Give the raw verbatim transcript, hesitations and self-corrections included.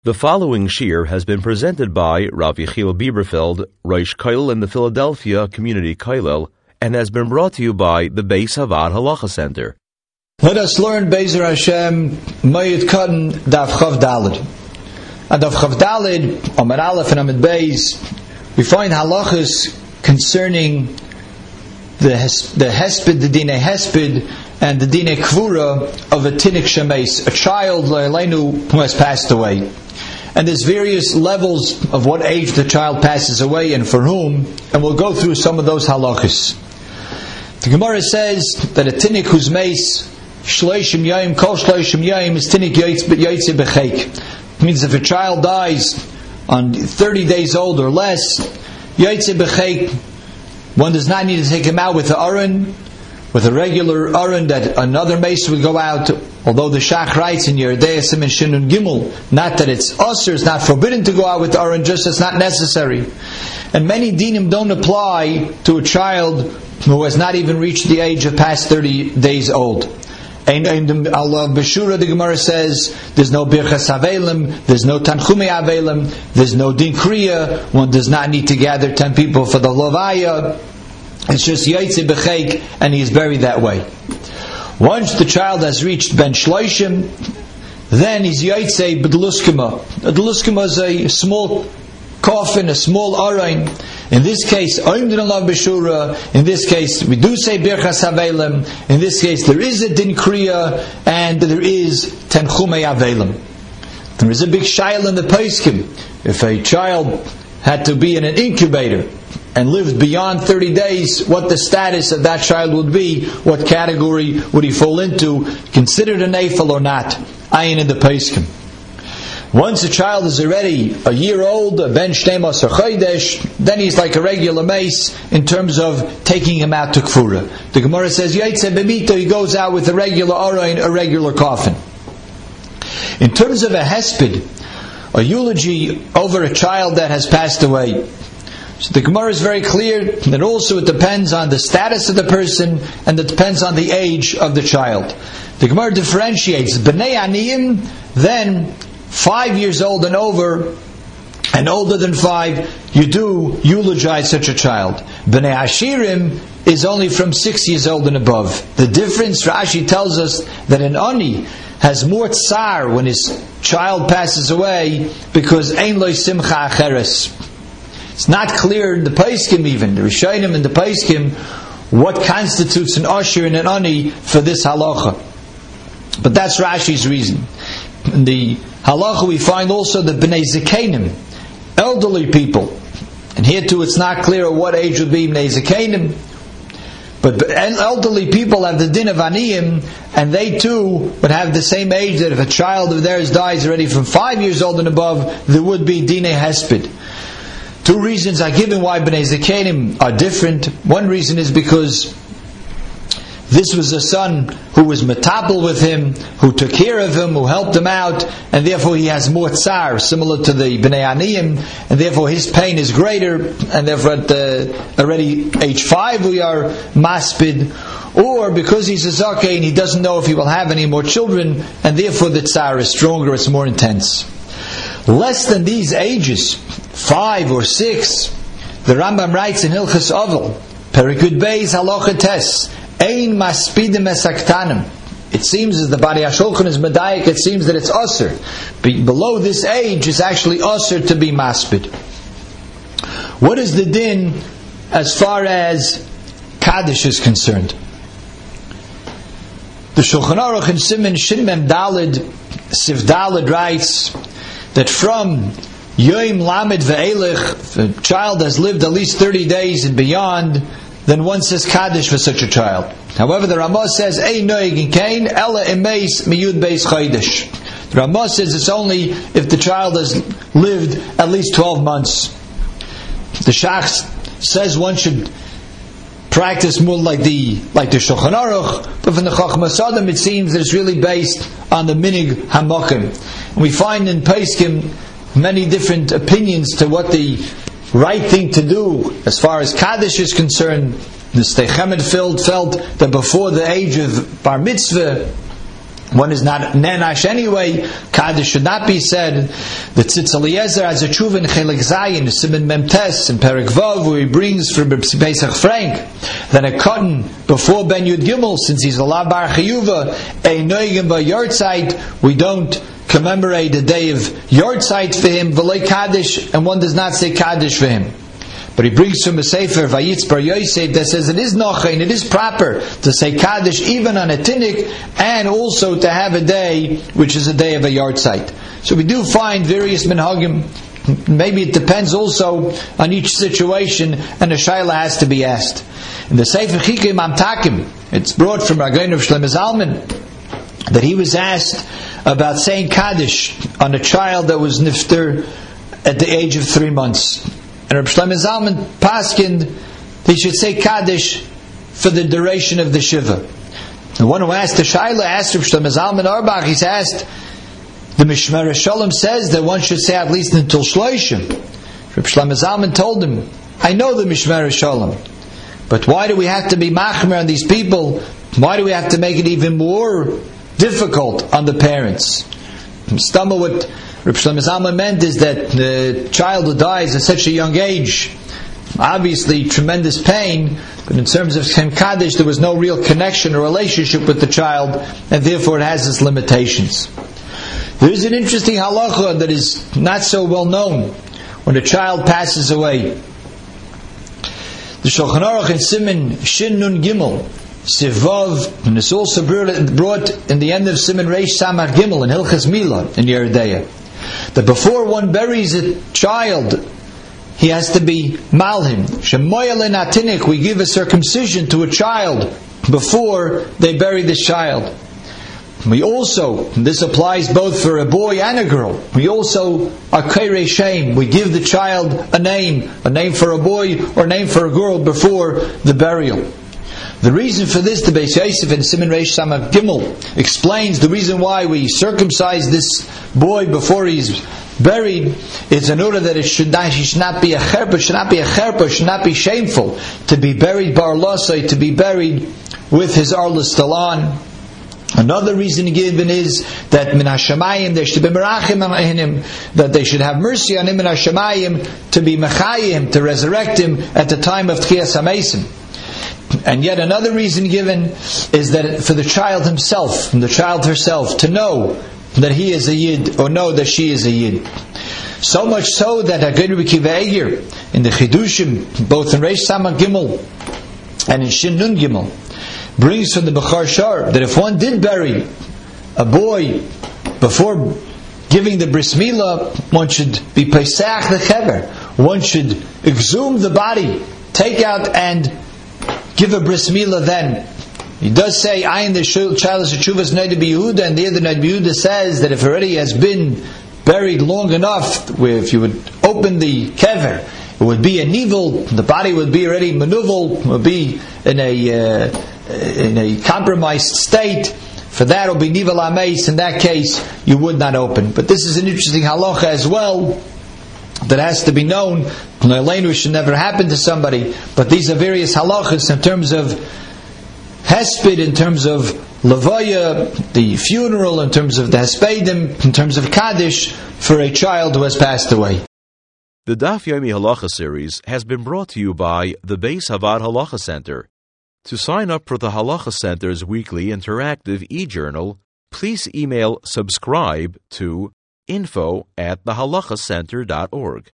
The following shir has been presented by Rav Yechiel Bieberfeld, Rosh Kollel in the Philadelphia Community Kollel, and has been brought to you by the Beis Havad Halacha Center. Let us learn Be'ezer Hashem Mayit Katan Daf Chav Daled. At Daf Chav Daled, Amud Aleph and Amud Beis, we find halachas concerning the hes- the hesped, the dinei hesped, and the dinei kvura of a tinik shemeis, a child le'aleinu who has passed away. And there's various levels of what age the child passes away and for whom, and we'll go through some of those halachas. The Gemara says that a tinik whose meis shloishim yayim kol shloishim yayim is tinik yaitze b'cheik. It means if a child dies on thirty days old or less, yaitze b'cheik, one does not need to take him out with the aron, with a regular aron that another mace would go out. Although the Shach writes in Yeridei Sim and Shinun Gimel, not that it's usher, it's not forbidden to go out with the aron, just it's not necessary. And many dinim don't apply to a child who has not even reached the age of past thirty days old. And Allah Beshura, the Gemara says, there's no Birchas Avelim, there's no Tanchumei Avelim, there's no Din Kriya, one does not need to gather ten people for the Lovaya. It's just Yaitze B'cheik, and he is buried that way. Once the child has reached Ben Shloishim, then he's Yaitze B'deluskima. A deluskima is a small coffin, a small arain. In this case, Oimdin Allah B'shura. In this case, we do say Birchas Havelim. In this case, there is a Din Kriya, and there is Tenchumei Avelim. There is a big shail in the Poskim. If a child had to be in an incubator and lived beyond thirty days, what the status of that child would be, what category would he fall into, considered a nafel or not, ayin in the Poskim. Once a child is already a year old, a ben shteimas or chodesh, then he's like a regular mace in terms of taking him out to kfura. The Gemara says, yaitze b'mito, he goes out with a regular arayin, a regular coffin. In terms of a hesped, a eulogy over a child that has passed away, so the Gemara is very clear that also it depends on the status of the person and it depends on the age of the child. The Gemara differentiates b'nei aniyim, then five years old and over, and older than five, you do eulogize such a child. B'nei Ashirim is only from six years old and above. The difference, Rashi tells us that an ani has more tsar when his child passes away because ein lo simcha acheres. It's not clear in the Poskim even, the Rishonim in the Poskim, what constitutes an usher and an ani for this halacha. But that's Rashi's reason. In the halacha we find also the bnei zikenim, elderly people, and here too it's not clear what age would be bnei zikenim, but elderly people have the din of aniyim, and they too would have the same age that if a child of theirs dies already from five years old and above, there would be dinei hesped. Two reasons are given why bnei zikenim are different. One reason is because this was a son who was metabel with him, who took care of him, who helped him out, and therefore he has more tsar, similar to the bnei aniyim, and therefore his pain is greater, and therefore at the, already age five we are maspid, or because he's a zakeh and he doesn't know if he will have any more children, and therefore the tsar is stronger, it's more intense. Less than these ages, five or six, the Rambam writes in Hilchas Ovel, Perikut Beis Halacha Tes, Ein maspidim esaktanim. It seems as the Bari HaShulchan is medayik, it seems that it's usher. Be- below this age, it's actually usher to be maspid. What is the din as far as Kaddish is concerned? The Shulchan Aruch in Siman Shin Mem Daled, Siv Daled writes that from Yoim Lamed Ve'elech, if a child has lived at least thirty days and beyond, then one says Kaddish for such a child. However, the Ramah says, Ein noeg in kain, ela emeis miyud beis chodesh. The Ramah says it's only if the child has lived at least twelve months. The Shach says one should practice more like the like the Shulchan Aruch, but from the Chachmas Adam it seems that it's really based on the Minig HaMokim. And we find in Poskim many different opinions to what the right thing to do as far as Kaddish is concerned. The Steichemet felt, felt that before the age of Bar Mitzvah, one is not nenash anyway. Kaddish should not be said. The Tzitz Eliezer has a tshuva in Chelik Zayin, Siman Memtes, in Perek Vav, where he brings from Pesach Frank that a cotton before Ben Yud Gimel, since he's a La Bar Chiyuva, a Noigim Ba Yartzeit, we don't commemorate a day of Yartzeit for him, V'lei Kaddish, and one does not say Kaddish for him. But he brings from a Sefer Vayitz Bar Yosef that says it is nocha and it is proper to say Kaddish even on a tinnik, and also to have a day which is a day of a yahrzeit. So we do find various minhagim. Maybe it depends also on each situation, and a shayla has to be asked. In the Sefer Chikei Mamtakim, it's brought from Ragain of Shlomo Zalman that he was asked about saying Kaddish on a child that was nifter at the age of three months. And Reb Shlomo Zalman paskined he should say Kaddish for the duration of the Shiva. The one who asked the Shaila asked Reb Shlomo Zalman Auerbach, he's asked, the Mishmar Shalom says that one should say at least until Shloshim. Reb Shlomo Zalman told him, I know the Mishmar Shalom, but why do we have to be machmer on these people? Why do we have to make it even more difficult on the parents? Stumble what Reb Shlomo Zalman meant is that the child who dies at such a young age, obviously tremendous pain, but in terms of Shem Kaddish there was no real connection or relationship with the child, and therefore it has its limitations. There is an interesting halacha that is not so well known when a child passes away. The Shulchan Aruch in Siman Shin Nun Gimel Sivav, and it's also brought in the end of Siman Reish Samar Gimel in Hilchas Mila in Yoreh Deah, that before one buries a child, he has to be malhim. Shemoyalin atinik, we give a circumcision to a child before they bury this child. We also, and this applies both for a boy and a girl, we also are kairei shem, we give the child a name, a name for a boy or a name for a girl before the burial. The reason for this, the Beis Yosef in Siman Reish Samar Gimel explains the reason why we circumcise this boy before he's buried is in order that it should not, he should not be a cherpa, should not be a cherpa, should not be shameful to be buried bar lasai, to be buried with his arlas talan. Another reason given is that min hashamayim there should be merachim on him, that they should have mercy on him min hashamayim, to be mechayim, to resurrect him at the time of Tchiyas HaMesim. And yet another reason given is that for the child himself, and the child herself, to know that he is a Yid, or know that she is a Yid. So much so that Haggid Rebbe Akiva Eiger, in the Chidushim, both in Reish Samar Gimel and in Shin Nun Gimel, brings from the Bechar Shar that if one did bury a boy before giving the bris milah, one should be pesach the chever. One should exhume the body, take out and give a bris milah then. He does say, I in the child is a chuvas Noda B'Yehuda, and the other Noda B'Yehuda says that if already has been buried long enough, where if you would open the kever, it would be a nivel, the body would be already manuvel, would be in a uh, in a compromised state. For that it will be nivel ameis. In that case, you would not open. But this is an interesting halacha as well that has to be known. It should never happen to somebody. But these are various halachas in terms of hesped, in terms of levaya, the funeral, in terms of the hespedim, in terms of kaddish for a child who has passed away. The Daf Yomi Halacha series has been brought to you by the Beis Havad Halacha Center. To sign up for the Halacha Center's weekly interactive e-journal, please email subscribe to info at the halacha center dot org.